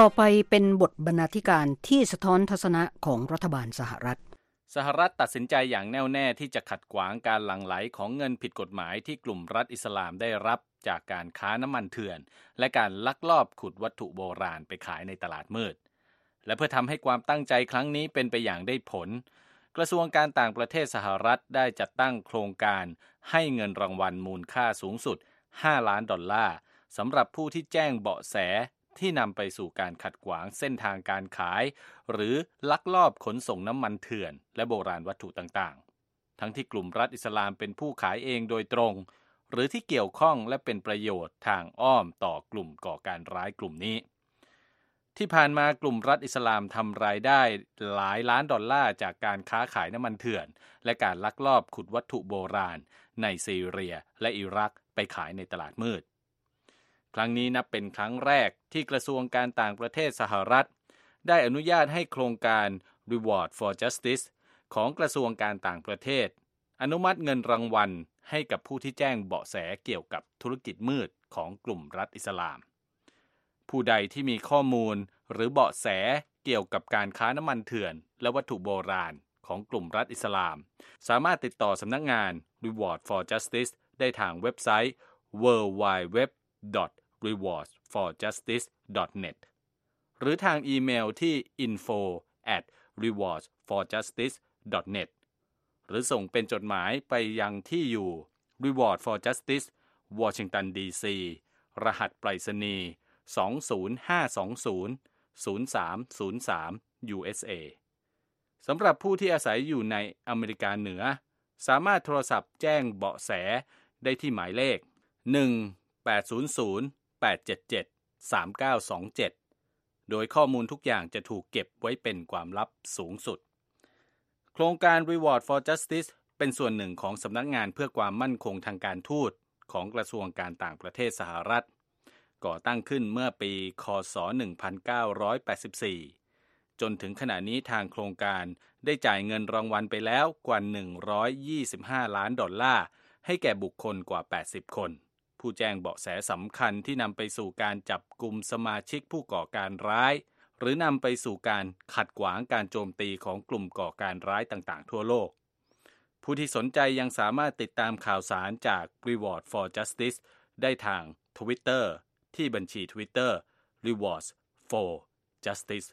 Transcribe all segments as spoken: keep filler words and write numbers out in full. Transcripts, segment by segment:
ต่อไปเป็นบทบรรณาธิการที่สะท้อนทัศนะของรัฐบาลสหรัฐสหรัฐตัดสินใจอย่างแน่วแน่ที่จะขัดขวางการหลั่งไหลของเงินผิดกฎหมายที่กลุ่มรัฐอิสลามได้รับจากการค้าน้ำมันเถื่อนและการลักลอบขุดวัตถุโบราณไปขายในตลาดมืดและเพื่อทำให้ความตั้งใจครั้งนี้เป็นไปอย่างได้ผลกระทรวงการต่างประเทศสหรัฐได้จัดตั้งโครงการให้เงินรางวัลมูลค่าสูงสุดห้าล้านดอลลาร์สำหรับผู้ที่แจ้งเบาะแสที่นำไปสู่การขัดขวางเส้นทางการขายหรือลักลอบขนส่งน้ำมันเถื่อนและโบราณวัตถุต่างๆทั้งที่กลุ่มรัฐอิสลามเป็นผู้ขายเองโดยตรงหรือที่เกี่ยวข้องและเป็นประโยชน์ทางอ้อมต่อกลุ่มก่อการร้ายกลุ่มนี้ที่ผ่านมากลุ่มรัฐอิสลามทำรายได้หลายล้านดอลลาร์จากการค้าขายน้ำมันเถื่อนและการลักลอบขุดวัตถุโบราณในซีเรียและอิรักไปขายในตลาดมืดครั้งนี้นับเป็นครั้งแรกที่กระทรวงการต่างประเทศสหรัฐได้อนุญาตให้โครงการ Reward for Justice ของกระทรวงการต่างประเทศอนุมัติเงินรางวัลให้กับผู้ที่แจ้งเบาะแสเกี่ยวกับธุรกิจมืดของกลุ่มรัฐอิสลามผู้ใดที่มีข้อมูลหรือเบาะแสเกี่ยวกับการค้าน้ำมันเถื่อนและวัตถุโบราณของกลุ่มรัฐอิสลามสามารถติดต่อสำนักงาน Reward for Justice ได้ทางเว็บไซต์ ดับเบิลยู ดับเบิลยู ดับเบิลยู ดอท รีวอร์ด ฟอร์ จัสติส ดอท เน็ต หรือทางอีเมลที่ อินโฟ แอท รีวอร์ด ฟอร์ จัสติส ดอท เน็ต หรือส่งเป็นจดหมายไปยังที่อยู่ Reward for Justice Washington ดี ซี รหัสไปรษณีย์สอง ศูนย์ ห้า สอง ศูนย์ ศูนย์ สาม ศูนย์ สาม ยู เอส เอ สำหรับผู้ที่อาศัยอยู่ในอเมริกาเหนือสามารถโทรศัพท์แจ้งเบาะแสได้ที่หมายเลขหนึ่ง แปด ศูนย์ ศูนย์ แปด เจ็ด เจ็ด สาม เก้า สอง เจ็ดโดยข้อมูลทุกอย่างจะถูกเก็บไว้เป็นความลับสูงสุดโครงการ Reward for Justice เป็นส่วนหนึ่งของสำนักงานเพื่อความมั่นคงทางการทูตของกระทรวงการต่างประเทศสหรัฐก่อตั้งขึ้นเมื่อปีค.ศ. หนึ่งพันเก้าร้อยแปดสิบสี่จนถึงขณะนี้ทางโครงการได้จ่ายเงินรางวัลไปแล้วกว่าหนึ่งร้อยยี่สิบห้าล้านดอลลาร์ให้แก่บุคคลกว่าแปดสิบคนผู้แจ้งเบาะแสสำคัญที่นำไปสู่การจับกุมสมาชิกผู้ก่อการร้ายหรือนำไปสู่การขัดขวางการโจมตีของกลุ่มก่อการร้ายต่างๆทั่วโลกผู้ที่สนใจยังสามารถติดตามข่าวสารจาก Reward for Justice ได้ทาง Twitter ที่บัญชี Twitter Rewards for Justice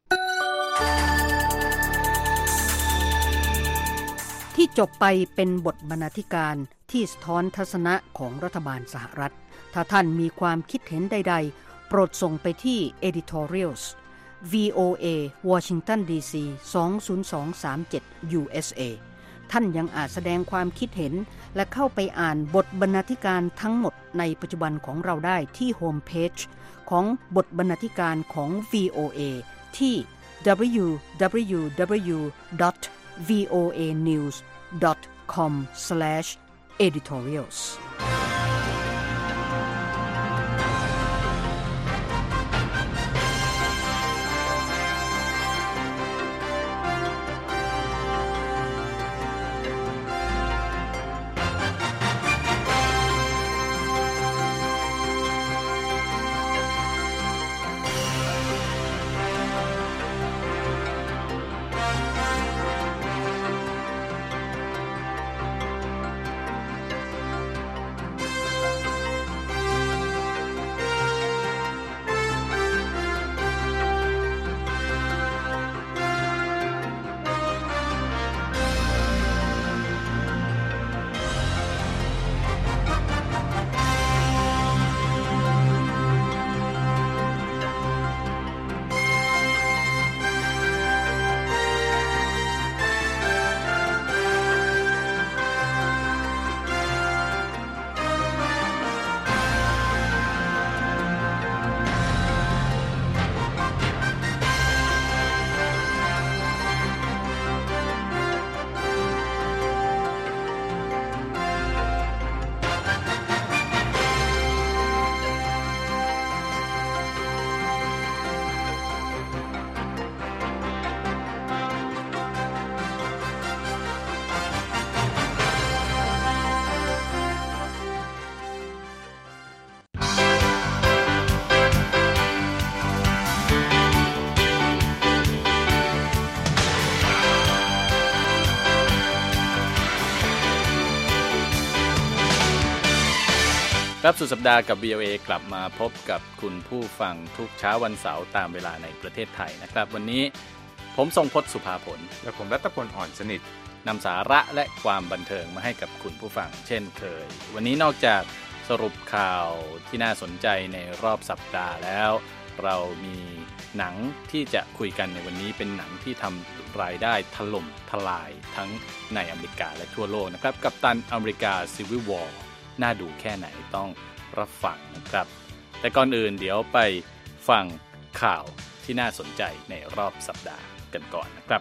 ที่จบไปเป็นบทบรรณาธิการที่สะท้อนทัศนะของรัฐบาลสหรัฐถ้าท่านมีความคิดเห็นใดๆโปรดส่งไปที่ editorials วี โอ เอ Washington ดี ซี สอง ศูนย์ สอง สาม เจ็ด ยู เอส เอ ท่านยังอาจแสดงความคิดเห็นและเข้าไปอ่านบทบรรณาธิการทั้งหมดในปัจจุบันของเราได้ที่โฮมเพจของบทบรรณาธิการของ วี โอ เอ ที่ ดับเบิลยู ดับเบิลยู ดับเบิลยู ดอท วี โอ เอ นิวส์ ดอท คอม สแลช editorials ครับสุดสัปดาห์กับ วี โอ เอ กลับมาพบกับคุณผู้ฟังทุกเช้าวันเสาร์ตามเวลาในประเทศไทยนะครับวันนี้ผมทรงพจน์สุภาผลและผมรัตพลอ่อนสนิทนำสาระและความบันเทิงมาให้กับคุณผู้ฟังเช่นเคยวันนี้นอกจากสรุปข่าวที่น่าสนใจในรอบสัปดาห์แล้วเรามีหนังที่จะคุยกันในวันนี้เป็นหนังที่ทำรายได้ถล่มทลายทั้งในอเมริกาและทั่วโลกนะครับกัปตันอเมริกา Civil War น่าดูแค่ไหนต้องรับฟังนะครับแต่ก่อนอื่นเดี๋ยวไปฟังข่าวที่น่าสนใจในรอบสัปดาห์กันก่อนนะครับ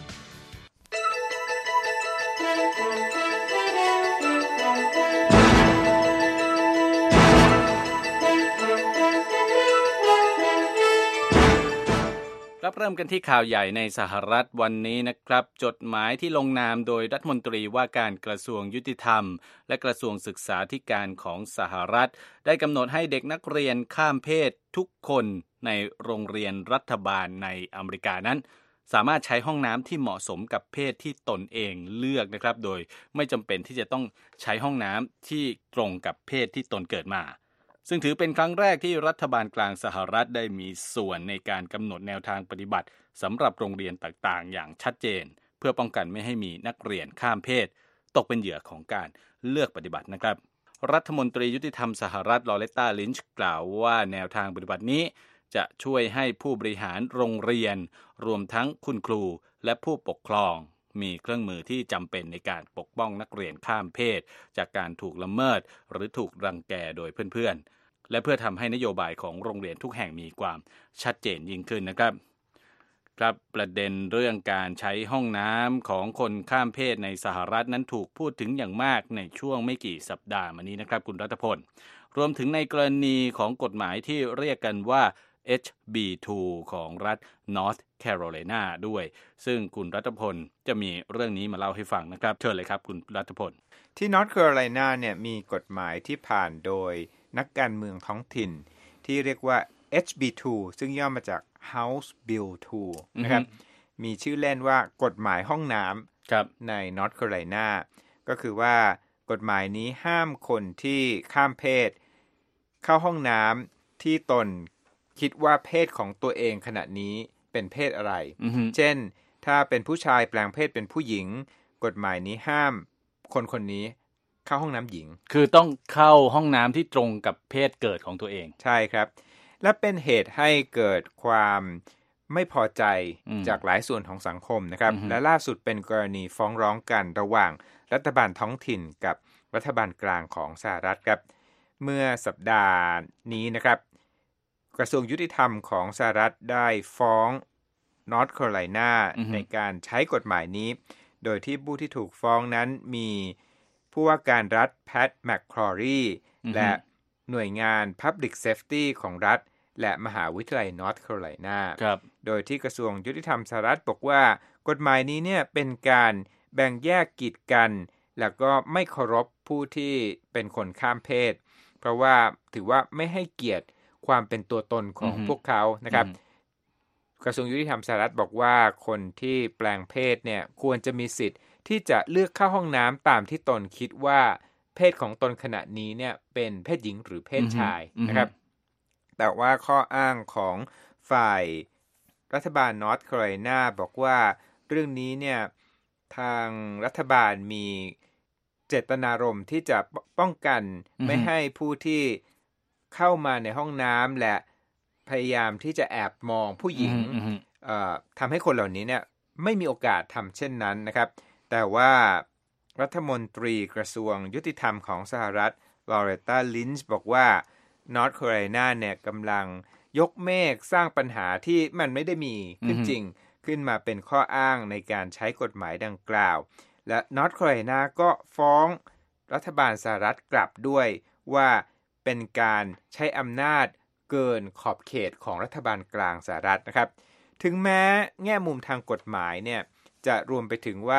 เริ่มกันที่ข่าวใหญ่ในสหรัฐวันนี้นะครับจดหมายที่ลงนามโดยรัฐมนตรีว่าการกระทรวงยุติธรรมและกระทรวงศึกษาธิการของสหรัฐได้กำหนดให้เด็กนักเรียนข้ามเพศทุกคนในโรงเรียนรัฐบาลในอเมริกานั้นสามารถใช้ห้องน้ำที่เหมาะสมกับเพศที่ตนเองเลือกนะครับโดยไม่จำเป็นที่จะต้องใช้ห้องน้ำที่ตรงกับเพศที่ตนเกิดมาซึ่งถือเป็นครั้งแรกที่รัฐบาลกลางสหรัฐได้มีส่วนในการกำหนดแนวทางปฏิบัติสำหรับโรงเรียนต่างๆอย่างชัดเจนเพื่อป้องกันไม่ให้มีนักเรียนข้ามเพศตกเป็นเหยื่อของการเลือกปฏิบัตินะครับรัฐมนตรียุติธรรมสหรัฐลอเรตตา ลินช์กล่าวว่าแนวทางปฏิบัตินี้จะช่วยให้ผู้บริหารโรงเรียนรวมทั้งคุณครูและผู้ปกครองมีเครื่องมือที่จำเป็นในการปกป้องนักเรียนข้ามเพศจากการถูกละเมิดหรือถูกรังแกโดยเพื่อนๆและเพื่อทำให้นโยบายของโรงเรียนทุกแห่งมีความชัดเจนยิ่งขึ้นนะครับครับประเด็นเรื่องการใช้ห้องน้ำของคนข้ามเพศในสหรัฐนั้นถูกพูดถึงอย่างมากในช่วงไม่กี่สัปดาห์มานี้นะครับคุณรัตพลรวมถึงในกรณีของกฎหมายที่เรียกกันว่า เอช บี ทู ของรัฐ North Carolina ด้วยซึ่งคุณรัตพลจะมีเรื่องนี้มาเล่าให้ฟังนะครับเชิญเลยครับคุณรัตพลที่ North Carolina เนี่ยมีกฎหมายที่ผ่านโดยนักการเมืองท้องถิ่นที่เรียกว่า เอช บี ทู ซึ่งย่อมาจาก House Bill ทู นะครับมีชื่อเล่นว่ากฎหมายห้องน้ำใน North Carolina ก็คือว่ากฎหมายนี้ห้ามคนที่ข้ามเพศเข้าห้องน้ำที่ตนคิดว่าเพศของตัวเองขณะนี้เป็นเพศอะไร mm-hmm. เช่นถ้าเป็นผู้ชายแปลงเพศเป็นผู้หญิงกฎหมายนี้ห้ามคนคนนี้เข้าห้องน้ำหญิงคือต้องเข้าห้องน้ำที่ตรงกับเพศเกิดของตัวเองใช่ครับและเป็นเหตุให้เกิดความไม่พอใจจากหลายส่วนของสังคมนะครับ mm-hmm. และล่าสุดเป็นกรณีฟ้องร้องกันระหว่างรัฐบาลท้องถิ่นกับรัฐบาลกลางของสหรัฐครับเมื่อสัปดาห์นี้นะครับกระทรวงยุติธรรมของสหรัฐได้ฟ้อง North Carolina mm-hmm. ในการใช้กฎหมายนี้โดยที่ผู้ที่ถูกฟ้องนั้นมีผู้ว่าการรัฐแพทแมคคลอรีและหน่วยงาน Public Safety ของรัฐและมหาวิทยาลัย North Carolina โดยที่กระทรวงยุติธรรมสหรัฐบอกว่ากฎหมายนี้เนี่ยเป็นการแบ่งแยกกีดกันแล้วก็ไม่เคารพผู้ที่เป็นคนข้ามเพศเพราะว่าถือว่าไม่ให้เกียรติความเป็นตัวตนของ mm-hmm. พวกเขานะครับ mm-hmm. กระทรวงยุติธรรมสหรัฐบอกว่าคนที่แปลงเพศเนี่ยควรจะมีสิทธิ์ที่จะเลือกเข้าห้องน้ำตามที่ตนคิดว่าเพศของตนขณะนี้เนี่ยเป็นเพศหญิงหรือเพศชาย mm-hmm. นะครับแต่ว่าข้ออ้างของฝ่ายรัฐบาล North Carolina บอกว่าเรื่องนี้เนี่ยทางรัฐบาลมีเจตนารมณ์ที่จะป้องกัน mm-hmm. ไม่ให้ผู้ที่เข้ามาในห้องน้ำและพยายามที่จะแอบมองผู้หญิง mm-hmm. เอ่อทำให้คนเหล่านี้เนี่ยไม่มีโอกาสทำเช่นนั้นนะครับแต่ว่ารัฐมนตรีกระทรวงยุติธรรมของสหรัฐลอเรตตา ลินช์บอกว่า North Carolina เนี่ยกำลังยกเมฆสร้างปัญหาที่มันไม่ได้มีขึ้นจริง mm-hmm. ขึ้นมาเป็นข้ออ้างในการใช้กฎหมายดังกล่าวและ North Carolina ก็ฟ้องรัฐบาลสหรัฐกลับด้วยว่าเป็นการใช้อำนาจเกินขอบเขตของรัฐบาลกลางสหรัฐนะครับถึงแม้แง่มุมทางกฎหมายเนี่ยจะรวมไปถึงว่า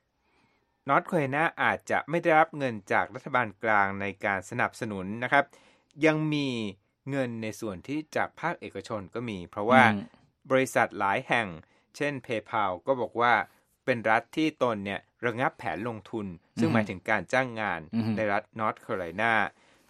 North Carolina อาจจะไม่ได้รับเงินจากรัฐบาลกลางในการสนับสนุนนะครับยังมีเงินในส่วนที่จากภาคเอกชนก็มีเพราะว่า mm. บริษัทหลายแห่งเช่น PayPal ก็บอกว่าเป็นรัฐที่ตนเนี่ยระงับแผนลงทุน mm. ซึ่งหมายถึงการจ้างงาน mm-hmm. ในรัฐ North Carolina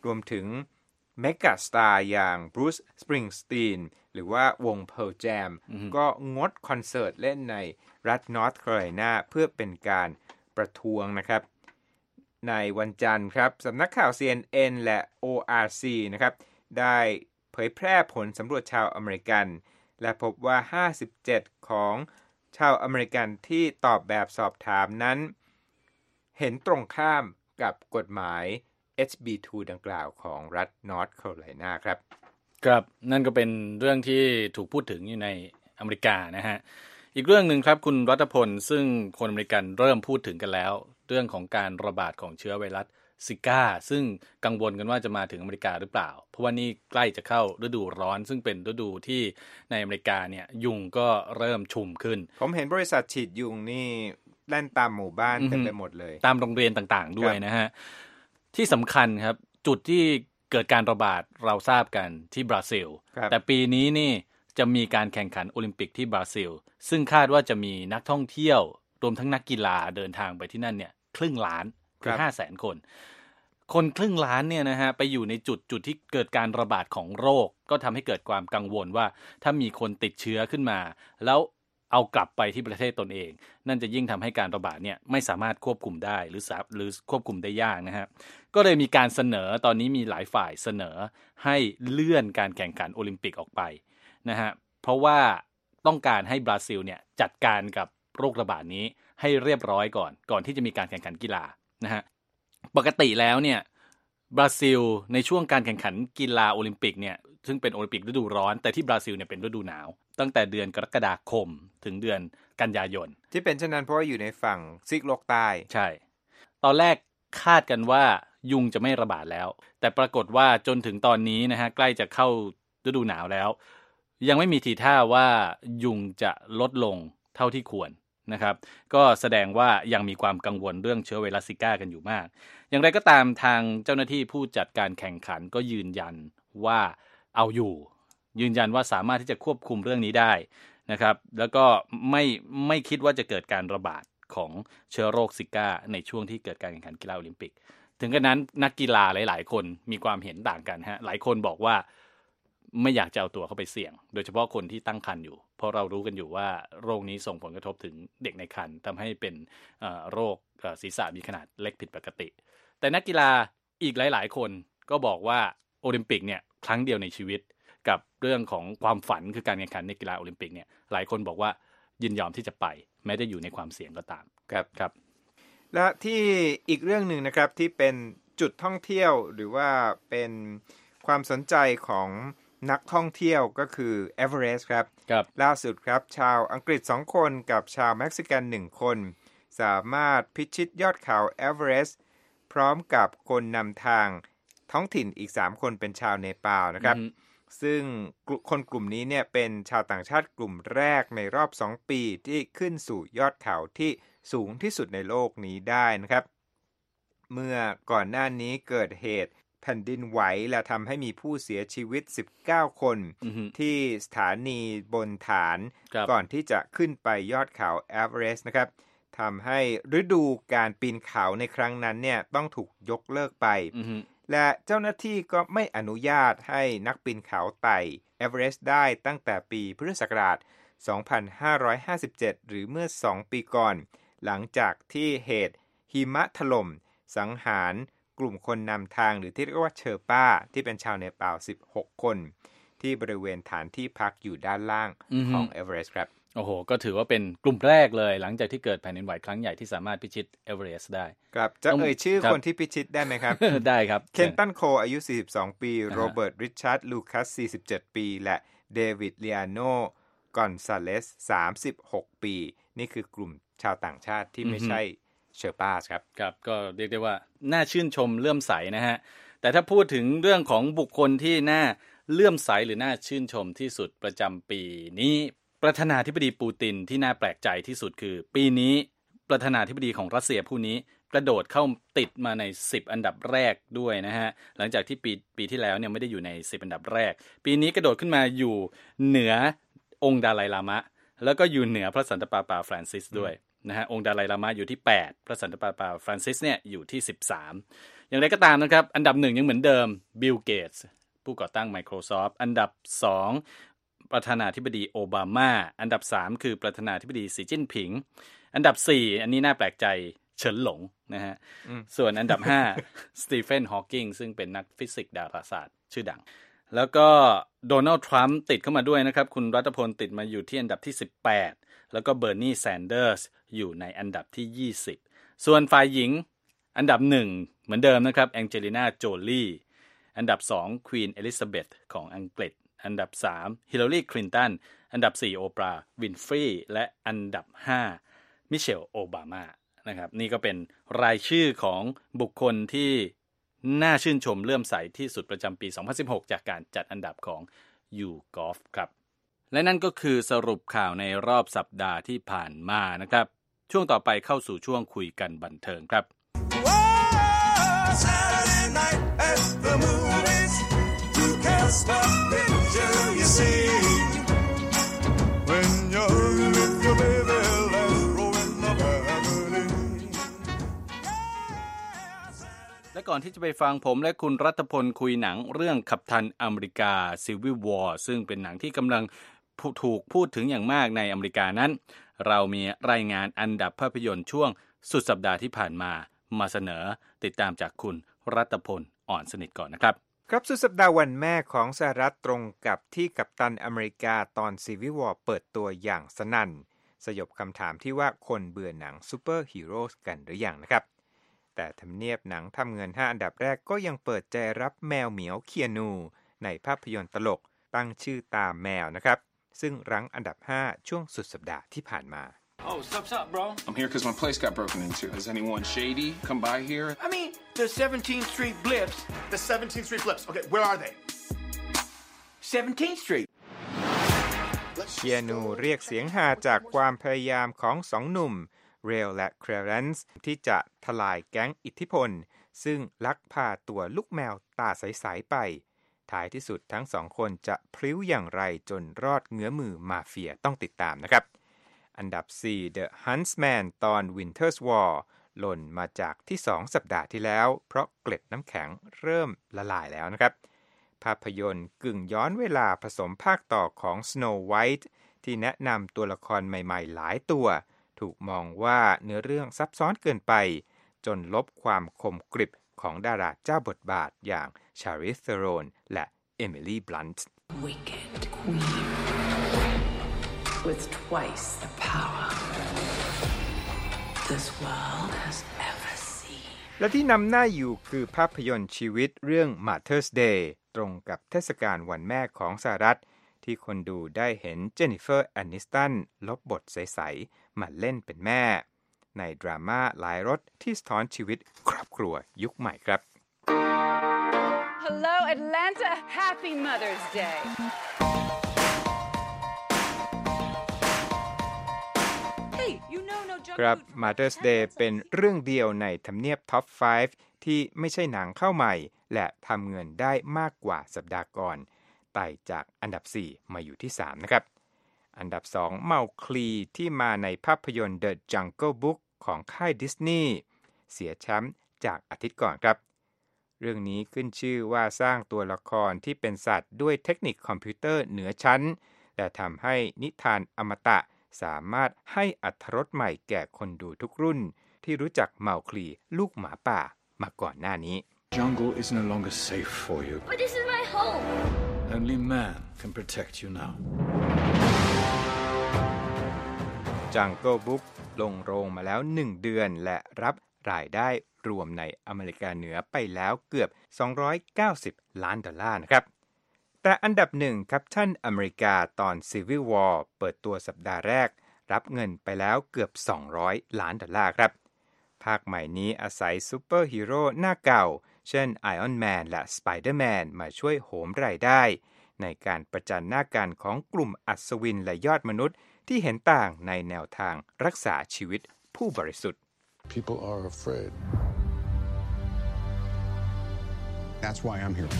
รวมถึงเมกะสตาร์อย่างบรูซ สปริงสตีนหรือว่าวง Pearl Jam ก็งดคอนเสิร์ตเล่นในรัฐนอร์ทแคโรไลนาเพื่อเป็นการประท้วงนะครับในวันจันทร์ครับสำนักข่าว ซี เอ็น เอ็น และ โอ อาร์ ซี นะครับได้เผยแพร่ผลสำรวจชาวอเมริกันและพบว่าห้าสิบเจ็ดของชาวอเมริกันที่ตอบแบบสอบถามนั้นเห็นตรงข้ามกับกฎหมาย เอช บี ทู ดังกล่าวของรัฐนอร์ทแคโรไลนาครับครับนั่นก็เป็นเรื่องที่ถูกพูดถึงอยู่ในอเมริกานะฮะอีกเรื่องหนึ่งครับคุณรัตพลซึ่งคนอเมริกันเริ่มพูดถึงกันแล้วเรื่องของการระบาดของเชื้อไวรัสซิก้าซึ่งกังวลกันว่าจะมาถึงอเมริกาหรือเปล่าเพราะว่านี่ใกล้จะเข้าฤดูร้อนซึ่งเป็นฤดูที่ในอเมริกาเนี่ยยุงก็เริ่มชุมขึ้นผมเห็นบริษัทฉีดยุงนี่แล่นตามหมู่บ้านเต็มไปหมดเลยตามโรงเรียนต่างๆด้วยนะฮะที่สำคัญครับจุดที่เกิดการระบาดเราทราบกันที่บราซิลแต่ปีนี้นี่จะมีการแข่งขันโอลิมปิกที่บราซิลซึ่งคาดว่าจะมีนักท่องเที่ยวรวมทั้งนักกีฬาเดินทางไปที่นั่นเนี่ยครึ่งล้านคือห้าแสนคนคนครึ่งล้านเนี่ยนะฮะไปอยู่ในจุดจุดที่เกิดการระบาดของโรคก็ทำให้เกิดความกังวลว่าถ้ามีคนติดเชื้อขึ้นมาแล้วเอากลับไปที่ประเทศตนเองนั่นจะยิ่งทำให้การระบาดเนี่ยไม่สามารถควบคุมได้หรือหรือควบคุมได้ยากนะฮะก็เลยมีการเสนอตอนนี้มีหลายฝ่ายเสนอให้เลื่อนการแข่งขันโอลิมปิกออกไปนะฮะเพราะว่าต้องการให้บราซิลเนี่ยจัดการกับโรคระบาดนี้ให้เรียบร้อยก่อนก่อนที่จะมีการแข่งขันกีฬานะฮะปกติแล้วเนี่ยบราซิลในช่วงการแข่งขันกีฬาโอลิมปิกเนี่ยซึ่งเป็นโอลิมปิกฤดูร้อนแต่ที่บราซิลเนี่ยเป็นฤดูหนาวตั้งแต่เดือนกรกฎาคมถึงเดือนกันยายนที่เป็นเช่นนั้นเพราะว่าอยู่ในฝั่งซีกโลกใต้ใช่ตอนแรกคาดกันว่ายุงจะไม่ระบาดแล้วแต่ปรากฏว่าจนถึงตอนนี้นะฮะใกล้จะเข้าฤดูหนาวแล้วยังไม่มีทีท่าว่ายุงจะลดลงเท่าที่ควรนะครับก็แสดงว่ายังมีความกังวลเรื่องเชื้อไวรัสซิก้ากันอยู่มากอย่างไรก็ตามทางเจ้าหน้าที่ผู้จัดการแข่งขันก็ยืนยันว่าเอาอยู่ยืนยันว่าสามารถที่จะควบคุมเรื่องนี้ได้นะครับแล้วก็ไม่ไม่คิดว่าจะเกิดการระบาดของเชื้อโรคซิก้าในช่วงที่เกิดการแข่งขันกีฬาโอลิมปิกถึงกระนั้นนักกีฬาหลายๆคนมีความเห็นต่างกันฮะหลายคนบอกว่าไม่อยากจะเอาตัวเข้าไปเสี่ยงโดยเฉพาะคนที่ตั้งครรภ์อยู่เพราะเรารู้กันอยู่ว่าโรคนี้ส่งผลกระทบถึงเด็กในครรภ์ทำให้เป็นโรคศีรษะมีขนาดเล็กผิดปกติแต่นักกีฬาอีกหลายๆคนก็บอกว่าโอลิมปิกเนี่ยครั้งเดียวในชีวิตกับเรื่องของความฝันคือการแข่งขันในกีฬาโอลิมปิกเนี่ยหลายคนบอกว่ายินยอมที่จะไปแม้จะอยู่ในความเสี่ยงก็ตามครับครับและที่อีกเรื่องหนึ่งนะครับที่เป็นจุดท่องเที่ยวหรือว่าเป็นความสนใจของนักท่องเที่ยวก็คือเอเวอเรสต์ครับครับล่าสุดครับชาวอังกฤษสองคนกับชาวเม็กซิกันหนึ่งคนสามารถพิชิตยอดเขาเอเวอเรสต์พร้อมกับคนนำทางท้องถิ่นอีกสามคนเป็นชาวเนปาลนะครับ mm-hmm. ซึ่งคนกลุ่มนี้เนี่ยเป็นชาวต่างชาติกลุ่มแรกในรอบสองปีที่ขึ้นสู่ยอดเขาที่สูงที่สุดในโลกนี้ได้นะครับเมื่อก่อนหน้านี้เกิดเหตุแผ่นดินไหวและทำให้มีผู้เสียชีวิตสิบเก้าคน mm-hmm. ที่สถานีบนฐานก่อนที่จะขึ้นไปยอดเขาเอเวอเรสต์นะครับทำให้ฤดูการปีนเขาในครั้งนั้นเนี่ยต้องถูกยกเลิกไป mm-hmm. และเจ้าหน้าที่ก็ไม่อนุญาตให้นักปีนเขาไต่เอเวอเรสต์ได้ตั้งแต่ปีพุทธศักราชสองพันห้าร้อยห้าสิบเจ็ดหรือเมื่อสองปีก่อนหลังจากที่เหตุหิมะถล่มสังหารกลุ่มคนนำทางหรือที่เรียกว่าเชอร์ป้าที่เป็นชาวเนปาลสิบหกคนที่บริเวณฐานที่พักอยู่ด้านล่าง mm-hmm. ของเอเวอเรสต์ครับโอ้โหก็ถือว่าเป็นกลุ่มแรกเลยหลังจากที่เกิดแผ่นดินไหวครั้งใหญ่ที่สามารถพิชิตเอเวอเรสต์ได้ครับจะเอ่ยชื่อคนที่พิชิตได้ไหมครับได้ครับเคนตันโคอายุสี่สิบสองปีโรเบิร์ตริชาร์ดลูคัสสี่สิบเจ็ดปีและเดวิดเลียโนกอนซาเลสสามสิบหกปีนี่คือกลุ่มชาวต่างชาติที่ไม่ใช่เชอร์ป้าครับครับก็เรียกได้ว่าน่าชื่นชมเลื่อมใสนะฮะแต่ถ้าพูดถึงเรื่องของบุคคลที่น่าเลื่อมใสหรือน่าชื่นชมที่สุดประจำปีนี้ประธานาธิบดีปูตินที่น่าแปลกใจที่สุดคือปีนี้ประธานาธิบดีของรัสเซียผู้นี้กระโดดเข้าติดมาในสิบอันดับแรกด้วยนะฮะหลังจากที่ปีปีที่แล้วเนี่ยไม่ได้อยู่ในสิบอันดับแรกปีนี้กระโดดขึ้นมาอยู่เหนือองค์ดาไลลามะแล้วก็อยู่เหนือพระสันตะปาปาฟรานซิสด้วยนะฮะองค์ดาไลลามะอยู่ที่แปดพระสันตะปาปาฟรานซิสเนี่ยอยู่ที่สิบสามอย่างไรก็ตามนะครับอันดับหนึ่งยังเหมือนเดิมบิลเกตส์ผู้ก่อตั้ง Microsoft อันดับสองประธานาธิบดีโอบามาอันดับสามคือประธานาธิบดีสีจิ้นผิงอันดับสี่อันนี้น่าแปลกใจเฉินหลงนะฮะส่วนอันดับห้าสตีเฟนฮอว์กิงซึ่งเป็นนักฟิสิกส์ดาราศาสตร์ชื่อดังแล้วก็โดนัลด์ทรัมป์ติดเข้ามาด้วยนะครับคุณรัตพลติดมาอยู่ที่อันดับที่สิบแปดแล้วก็เบอร์นีแซนเดอร์สอยู่ในอันดับที่ยี่สิบส่วนฝ่ายหญิงอันดับหนึ่งเหมือนเดิมนะครับแองเจลิน่าโจลีอันดับสองควีนเอลิซาเบธของอังกฤษอันดับสามฮิลลารีคลินตันอันดับสี่โอปราห์วินฟรีและอันดับห้ามิเชลโอบามานะครับนี่ก็เป็นรายชื่อของบุคคลที่น่าชื่นชมเลื่อมใสที่สุดประจำปีสองพันสิบหกจากการจัดอันดับของ YouGov ครับและนั่นก็คือสรุปข่าวในรอบสัปดาห์ที่ผ่านมานะครับช่วงต่อไปเข้าสู่ช่วงคุยกันบันเทิงครับและก่อนที่จะไปฟังผมและคุณรัตพลคุยหนังเรื่องกัปตันอเมริกา Civil War ซึ่งเป็นหนังที่กำลังถูกพูดถึงอย่างมากในอเมริกานั้นเรามีรายงานอันดับภาพยนตร์ช่วงสุดสัปดาห์ที่ผ่านมามาเสนอติดตามจากคุณรัตพลอ่อนสนิทก่อนนะครับครับสุดสัปดาห์วันแม่ของสหรัฐตรงกับที่กัปตันอเมริกาตอน Civil War เปิดตัวอย่างสนั่นสยบคำถามที่ว่าคนเบื่อหนังซูเปอร์ฮีโร่กันหรือยังนะครับแต่ทำเนียบหนังทำเงินห้าอันดับแรกก็ยังเปิดใจรับแมวเหมียวเคียนูในภาพยนตร์ตลกตั้งชื่อตามแมวนะครับซึ่งรั้งอันดับห้าช่วงสุดสัปดาห์ที่ผ่านมา Oh, what's up, bro? I'm here because my place got broken into. Has anyone shady come by here? I mean, the seventeenth Street Blips. The seventeenth Street Blips. Okay, where are they? seventeenth Street. เคียนูเรียกเสียงฮาจากความพยายามของสองหนุ่มเรลและเคลเรนซ์ที่จะทลายแก๊งอิทธิพลซึ่งลักพาตัวลูกแมวตาใสๆไปท้ายที่สุดทั้งสองคนจะพลิ้วอย่างไรจนรอดเงื้อมือมาเฟียต้องติดตามนะครับอันดับสี่ The Huntsman ตอน Winter's War หล่นมาจากที่สองสัปดาห์ที่แล้วเพราะเกล็ดน้ำแข็งเริ่มละลายแล้วนะครับภาพยนตร์กึ่งย้อนเวลาผสมภาคต่อของ Snow White ที่แนะนำตัวละครใหม่ๆหลายตัวถูกมองว่าเนื้อเรื่องซับซ้อนเกินไปจนลบความคมกริบของดาราเจ้าบทบาทอย่าง Charlize Theron และ Emily Blunt Wicked Queen with twice the power this world has ever seen และที่นำหน้าอยู่คือภาพยนตร์ชีวิตเรื่อง Mother's Day ตรงกับเทศกาลวันแม่ของสหรัฐที่คนดูได้เห็นเจนนิเฟอร์แอนนิสตันลบบทใสๆมาเล่นเป็นแม่ในดราม่าหลายรสที่สะท้อนชีวิตครอบครัวยุคใหม่ครับ Hello Atlanta Happy Mother's Day Hey you know no junk ครับ Mother's Day เป็นเรื่องเดียวในทำเนียบ Top ไฟว์ ที่ไม่ใช่หนังเข้าใหม่และทำเงินได้มากกว่าสัปดาห์ก่อนไต่จากอันดับสี่มาอยู่ที่สามนะครับอันดับสองเมาคลีที่มาในภาพยนตร์ The Jungle Book ของค่ายดิสนีย์เสียแชมป์จากอาทิตย์ก่อนครับเรื่องนี้ขึ้นชื่อว่าสร้างตัวละครที่เป็นสัตว์ด้วยเทคนิคคอมพิวเตอร์เหนือชั้นและทำให้นิทานอมตะสามารถให้อรรถรสใหม่แก่คนดูทุกรุ่นที่รู้จักเมาคลีลูกหมาป่ามาก่อนหน้านี้ Jungle is no longer safe for you. But this is my home. Only man can protect you now. Jungle Book ลงโรงมาแล้วหนึ่งเดือนและรับรายได้รวมในอเมริกาเหนือไปแล้วเกือบสองร้อยเก้าสิบล้านดอลลาร์นะครับแต่อันดับหนึ่งครับท่านอเมริกาตอน Civil War เปิดตัวสัปดาห์แรกรับเงินไปแล้วเกือบสองร้อยล้านดอลลาร์ครับภาคใหม่นี้อาศัยซูเปอร์ฮีโร่หน้าเก่าเช่น Iron Man และ Spider-Man มาช่วยโหมรายได้ในการประจันหน้ากันของกลุ่มอัศวินและยอดมนุษย์ที่เห็นต่างในแนวทางรักษาชีวิตผู้บริสุทธิ์ People are afraid. That's why I'm here.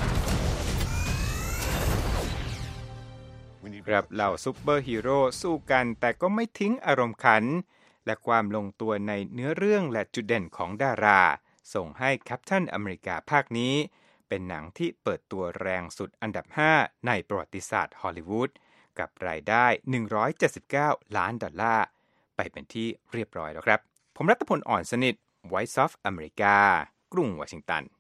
ครับเหล่าซุปเปอร์ฮีโร่สู้กันแต่ก็ไม่ทิ้งอารมณ์ขันและความลงตัวในเนื้อเรื่องและจุดเด่นของดาราส่งให้ Captain America ภาคนี้เป็นหนังที่เปิดตัวแรงสุดอันดับห้าในประวัติศาสตร์ฮอลลีวูดกับรายได้หนึ่งร้อยเจ็ดสิบเก้าล้านดอลลาร์ไปเป็นที่เรียบร้อยแล้วครับผมรัตพลอ่อนสนิท Voice of America กรุงวอชิงตัน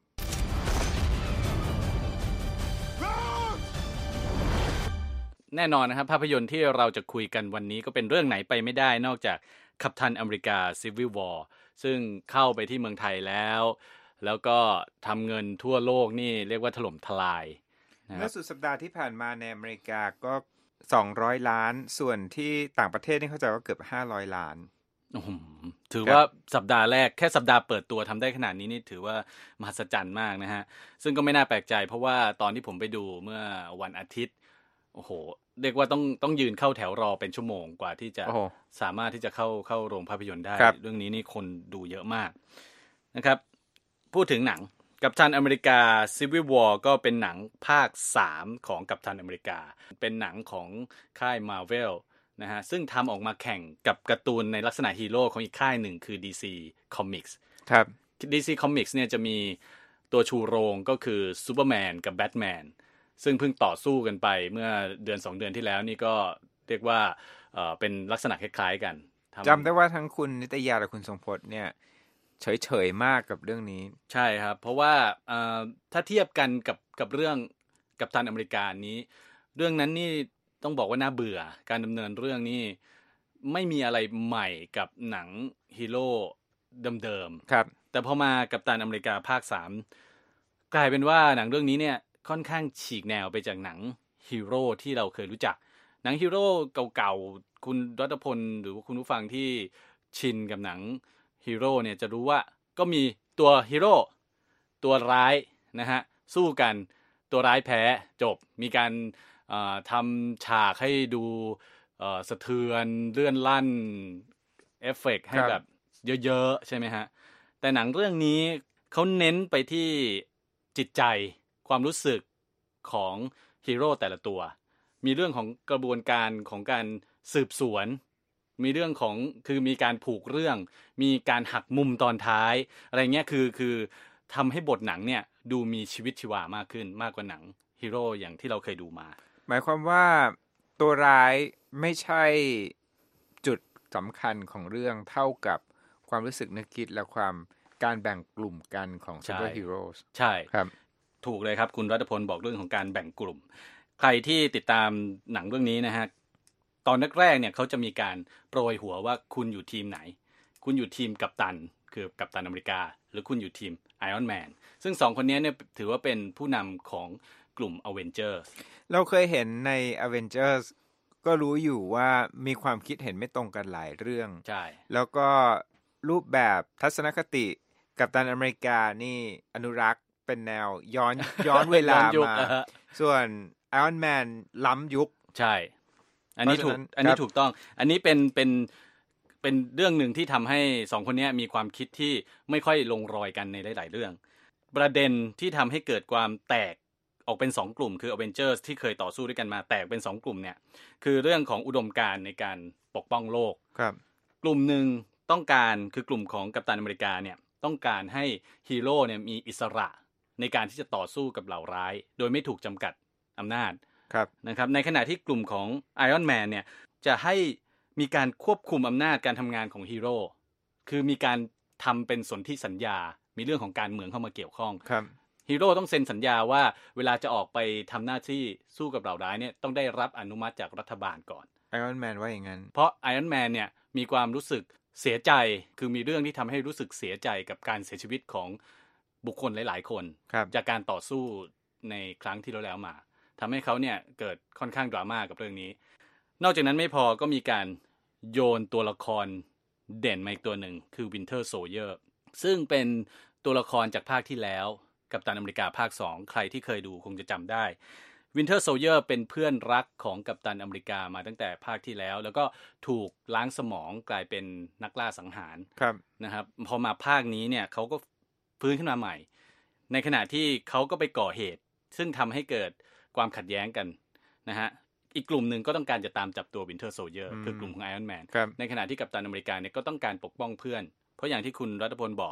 แน่นอนนะครับภาพยนตร์ที่เราจะคุยกันวันนี้ก็เป็นเรื่องไหนไปไม่ได้นอกจากกัปตันอเมริกา Civil War ซึ่งเข้าไปที่เมืองไทยแล้วแล้วก็ทำเงินทั่วโลกนี่เรียกว่าถล่มทลายเมื่อสุดสัปดาห์ที่ผ่านมาในอเมริกาก็สองร้อยล้านส่วนที่ต่างประเทศนี่เข้าใจว่าเกือบห้าร้อยล้านถือว่าสัปดาห์แรกแค่สัปดาห์เปิดตัวทำได้ขนาดนี้นี่ถือว่ามหัศจรรย์มากนะฮะซึ่งก็ไม่น่าแปลกใจเพราะว่าตอนที่ผมไปดูเมื่อวันอาทิตย์โอ้โหเรียกว่าต้องต้องยืนเข้าแถวรอเป็นชั่วโมงกว่าที่จะสามารถที่จะเข้าเข้าโรงภาพยนตร์ได้เรื่องนี้นี่คนดูเยอะมากนะครับพูดถึงหนังกัปตันอเมริกา Civil War ก็เป็นหนังภาคสามของกัปตันอเมริกาเป็นหนังของค่าย Marvel นะฮะซึ่งทำออกมาแข่งกับการ์ตูนในลักษณะฮีโร่ของอีกค่ายหนึ่งคือ ดี ซี Comics ครับดี ซี Comics เนี่ยจะมีตัวชูโรงก็คือซูเปอร์แมนกับแบทแมนซึ่งเพิ่งต่อสู้กันไปเมื่อเดือนสองเดือนที่แล้วนี่ก็เรียกว่าเอ่อเป็นลักษณะคล้ายๆกันจำได้ว่าทั้งคุณนิตยาและคุณทรงพจน์เนี่ยเฉยๆมากกับเรื่องนี้ใช่ครับเพราะว่าเอ่อถ้าเทียบกันกับกับเรื่องกัปตันอเมริกานี้เรื่องนั้นนี่ต้องบอกว่าน่าเบื่อการดำเนินเรื่องนี่ไม่มีอะไรใหม่กับหนังฮีโร่เดิมๆครับแต่พอมากัปตันอเมริกาภาคสามกลายเป็นว่าหนังเรื่องนี้เนี่ยค่อนข้างฉีกแนวไปจากหนังฮีโร่ที่เราเคยรู้จักหนังฮีโร่เก่าๆคุณรัตพลหรือคุณผู้ฟังที่ชินกับหนังฮีโร่เนี่ยจะรู้ว่าก็มีตัวฮีโร่ตัวร้ายนะฮะสู้กันตัวร้ายแพ้จบมีการทำฉากให้ดูสะเทือนเลื่อนลั่นเอฟเฟกต์ให้แบบเยอะๆใช่ไหมฮะแต่หนังเรื่องนี้เขาเน้นไปที่จิตใจความรู้สึกของฮีโร่แต่ละตัวมีเรื่องของกระบวนการของการสืบสวนมีเรื่องของคือมีการผูกเรื่องมีการหักมุมตอนท้ายอะไรเงี้ยคือคือทำให้บทหนังเนี่ยดูมีชีวิตชีวามากขึ้นมากกว่าหนังฮีโร่อย่างที่เราเคยดูมาหมายความว่าตัวร้ายไม่ใช่จุดสำคัญของเรื่องเท่ากับความรู้สึกนึกคิดและความการแบ่งกลุ่มกันของซูเปอร์ฮีโร่ใช่ครับถูกเลยครับคุณรัตพลบอกเรื่องของการแบ่งกลุ่มใครที่ติดตามหนังเรื่องนี้นะฮะตอนแรกๆเนี่ยเขาจะมีการโปรยหัวว่าคุณอยู่ทีมไหนคุณอยู่ทีมกัปตันคือกัปตันอเมริกาหรือคุณอยู่ทีมไอรอนแมนซึ่งสองคนนี้เนี่ยถือว่าเป็นผู้นำของกลุ่ม Avengers เราเคยเห็นใน Avengers ก็รู้อยู่ว่ามีความคิดเห็นไม่ตรงกันหลายเรื่องใช่แล้วก็รูปแบบทัศนคติกัปตันอเมริกานี่อนุรักษ์เป็นแนวย้อนย้อนเวลามาส่วน Iron Man ล้ำยุคใช่อันนี้ถูกอันนี้ถูกต้องอันนี้เป็นเป็นเป็นเรื่องหนึ่งที่ทำให้สองคนนี้มีความคิดที่ไม่ค่อยลงรอยกันในหลายๆเรื่องประเด็นที่ทำให้เกิดความแตกออกเป็นสองกลุ่มคือ Avengers ที่เคยต่อสู้ด้วยกันมาแตกเป็นสองกลุ่มเนี่ยคือเรื่องของอุดมการณ์ในการปกป้องโลกครับกลุ่มหนึ่งต้องการคือกลุ่มของกัปตันอเมริกาเนี่ยต้องการให้ฮีโร่เนี่ยมีอิสระในการที่จะต่อสู้กับเหล่าร้ายโดยไม่ถูกจำกัดอำนาจนะครับในขณะที่กลุ่มของ Iron Man เนี่ยจะให้มีการควบคุมอำนาจการทำงานของฮีโร่คือมีการทำเป็นสนธิสัญญามีเรื่องของการเมืองเข้ามาเกี่ยวข้องฮีโร่ต้องเซ็นสัญญาว่าเวลาจะออกไปทำหน้าที่สู้กับเหล่าร้ายเนี่ยต้องได้รับอนุมัติจากรัฐบาลก่อน Iron Man ว่าอย่างนั้นเพราะ Iron Man เนี่ยมีความรู้สึกเสียใจคือมีเรื่องที่ทำให้รู้สึกเสียใจกับการเสียชีวิตของบุคคลหลายๆคนจากการต่อสู้ในครั้งที่แล้วมาทำให้เขาเนี่ยเกิดค่อนข้างดราม่ากับเรื่องนี้นอกจากนั้นไม่พอก็มีการโยนตัวละครเด่นมาอีกตัวหนึ่งคือ Winter Soldier ซึ่งเป็นตัวละครจากภาคที่แล้วกัปตันอเมริกาภาคสองใครที่เคยดูคงจะจำได้ Winter Soldier เป็นเพื่อนรักของกัปตันอเมริกามาตั้งแต่ภาคที่แล้วแล้วก็ถูกล้างสมองกลายเป็นนักล่าสังหารนะครับพอมาภาคนี้เนี่ยเขาก็ฟื้นขึ้นมาใหม่ในขณะที่เขาก็ไปก่อเหตุซึ่งทำให้เกิดความขัดแย้งกันนะฮะอีกกลุ่มหนึ่งก็ต้องการจะตามจับตัว Winter Soldier คือกลุ่มของ Iron Man ในขณะที่กัปตันอเมริกาเนี่ยก็ต้องการปกป้องเพื่อนเพราะอย่างที่คุณรัตพลบอก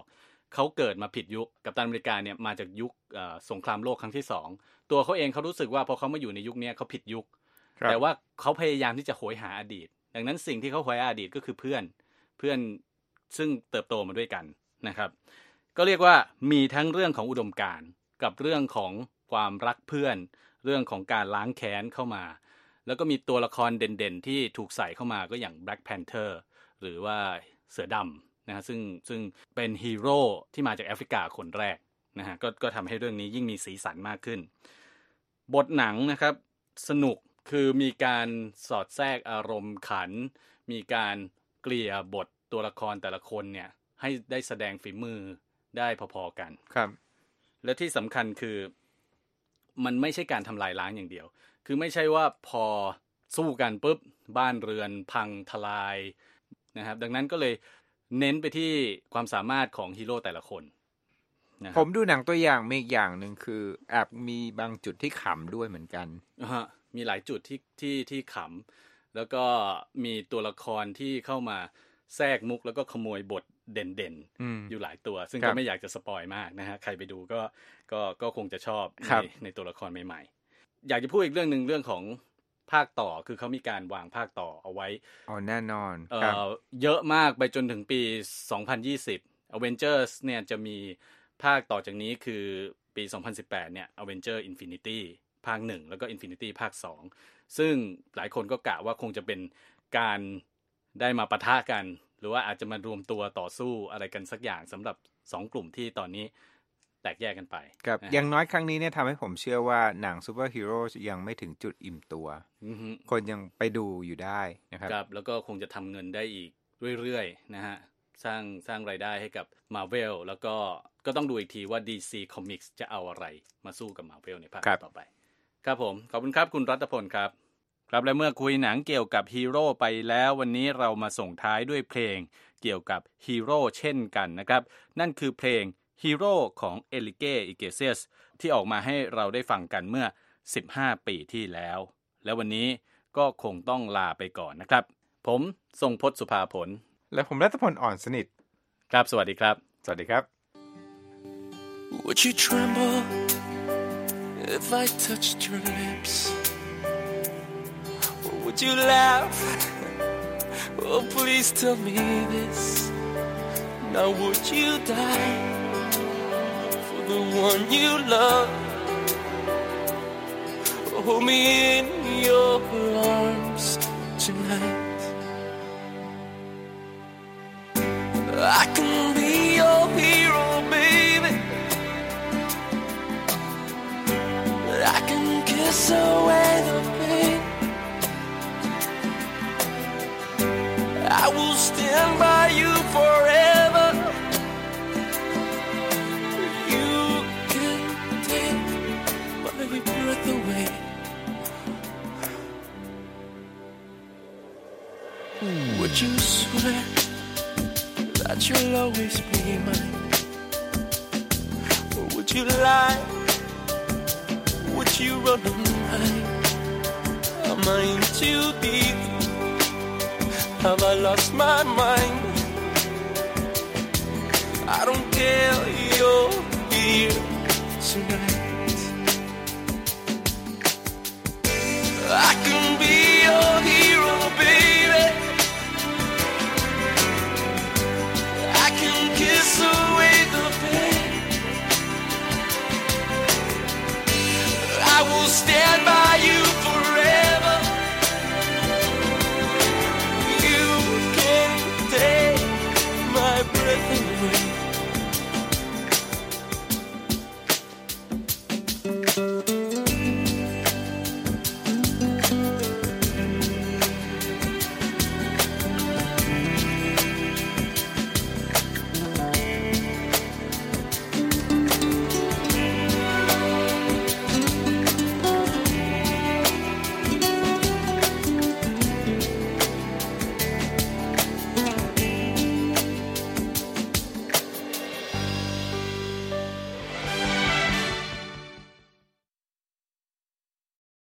เขาเกิดมาผิดยุคกัปตันอเมริกาเนี่ยมาจากยุคสงครามโลกครั้งที่สองตัวเขาเองเขารู้สึกว่าพอเขามาอยู่ในยุคนี้เขาผิดยุคแต่ว่าเขาพยายามที่จะโหยหาอดีตดังนั้นสิ่งที่เขาโหยหาอดีตก็คือเพื่อนเพื่อนซึ่งเติบโตมาด้วยกันนะครับก็เรียกว่ามีทั้งเรื่องของอุดมการณ์กับเรื่องของความรักเพื่อนเรื่องของการล้างแค้นเข้ามาแล้วก็มีตัวละครเด่นๆที่ถูกใส่เข้ามาก็อย่าง Black Panther หรือว่าเสือดำนะฮะซึ่งซึ่งเป็นฮีโร่ที่มาจากแอฟริกาคนแรกนะฮะก็ก็ทำให้เรื่องนี้ยิ่งมีสีสันมากขึ้นบทหนังนะครับสนุกคือมีการสอดแทรกอารมณ์ขันมีการเกลี่ยบทตัวละครแต่ละคนเนี่ยให้ได้แสดงฝีมือได้พอๆกันครับและที่สำคัญคือมันไม่ใช่การทำลายล้างอย่างเดียวคือไม่ใช่ว่าพอสู้กันปุ๊บบ้านเรือนพังทลายนะครับดังนั้นก็เลยเน้นไปที่ความสามารถของฮีโร่แต่ละคนนะผมดูหนังตัวอย่างมีอีกอย่างหนึ่งคือแอบมีบางจุดที่ขำด้วยเหมือนกันฮะมีหลายจุดที่ที่ที่ขำแล้วก็มีตัวละครที่เข้ามาแทรกมุกแล้วก็ขโมยบทเด่นๆอยู่หลายตัวซึ่งก็ไม่อยากจะสปอยมากนะฮะใครไปดูก็ก็ก็คงจะชอบในในตัวละครใหม่ๆอยากจะพูดอีกเรื่องนึงเรื่องของภาคต่อคือเขามีการวางภาคต่อเอาไว้อ๋อแน่นอนเอ่อเยอะมากไปจนถึงปีสองพันยี่สิบ Avengers เนี่ยจะมีภาคต่อจากนี้คือปีสองพันสิบแปดเนี่ย Avengers Infinity ภาคหนึ่งแล้วก็ Infinity ภาคสองซึ่งหลายคนก็กะว่าคงจะเป็นการได้มาปะทะกันหรือว่าอาจจะมารวมตัวต่อสู้อะไรกันสักอย่างสำหรับสองกลุ่มที่ตอนนี้แตกแยกกันไปครับอย่างน้อยครั้งนี้เนี่ยทำให้ผมเชื่อว่าหนังซูเปอร์ฮีโร่ยังไม่ถึงจุดอิ่มตัวคนยังไปดูอยู่ได้นะครับครับแล้วก็คงจะทำเงินได้อีกเรื่อยๆนะฮะสร้างสร้างรายได้ให้กับ Marvel แล้วก็ก็ต้องดูอีกทีว่า ดี ซี Comics จะเอาอะไรมาสู้กับ Marvel ในภาคต่อไปครับผมขอบคุณครับคุณรัตพลครับครับและเมื่อคุยหนังเกี่ยวกับฮีโร่ไปแล้ววันนี้เรามาส่งท้ายด้วยเพลงเกี่ยวกับฮีโร่เช่นกันนะครับนั่นคือเพลงฮีโร่ของเอลิเก้ อิเกเซียสที่ออกมาให้เราได้ฟังกันเมื่อสิบห้าปีที่แล้วและวันนี้ก็คงต้องลาไปก่อนนะครับผมทรงพจน์สุภาผลและผมรัตพลอ่อนสนิทครับสวัสดีครับสวัสดีครับ Would you tremble if I touched your lips or would you laugh oh please tell me this now would you die the one you love hold me in your arms tonight I can be your hero baby I can kiss away the pain I will stand by you forever breath away would you swear that you'll always be mine or would you lie would you run and hide am I in too deep have I lost my mind I don't care you're here tonight I can be your hero, baby. I can kiss away the pain. I will stand by